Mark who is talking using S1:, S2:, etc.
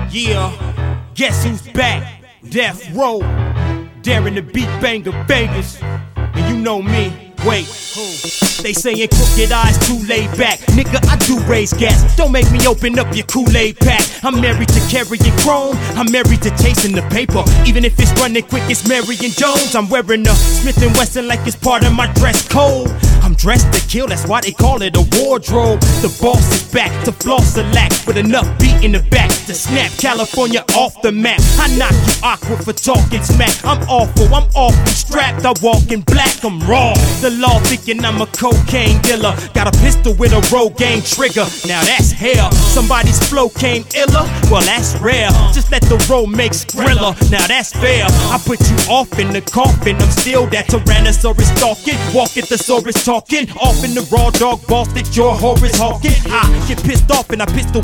S1: Yeah, guess who's back? Death Row, daring to beat banger bangers. And you know me, wait, who? They sayin' crooked eyes too laid back. Nigga, I do raise gas. Don't make me open up your Kool-Aid pack. I'm married to carrying chrome. I'm married to chasing the paper. Even if it's running quick, it's Marion Jones. I'm wearing a Smith & Wesson like it's part of my dress code. I'm dressed to kill, that's why they call it a wardrobe. The boss is back to floss a lack with enough beat in the back to snap California off the map. I knock you awkward for talking smack. I'm awful, I'm awfully strapped. I walk in black, I'm raw. The law thinking I'm a cocaine dealer. Got a pistol with a Rogaine trigger. Now that's hell. Somebody's flow came iller. Well, that's rare. Just let the road make Skrilla. Now that's fair. I put you off in the coffin. I'm still that Tyrannosaurus stalking. Walking thesaurus talking. Off in the raw dog boss that your whore is hawking. I get pissed off and I pistol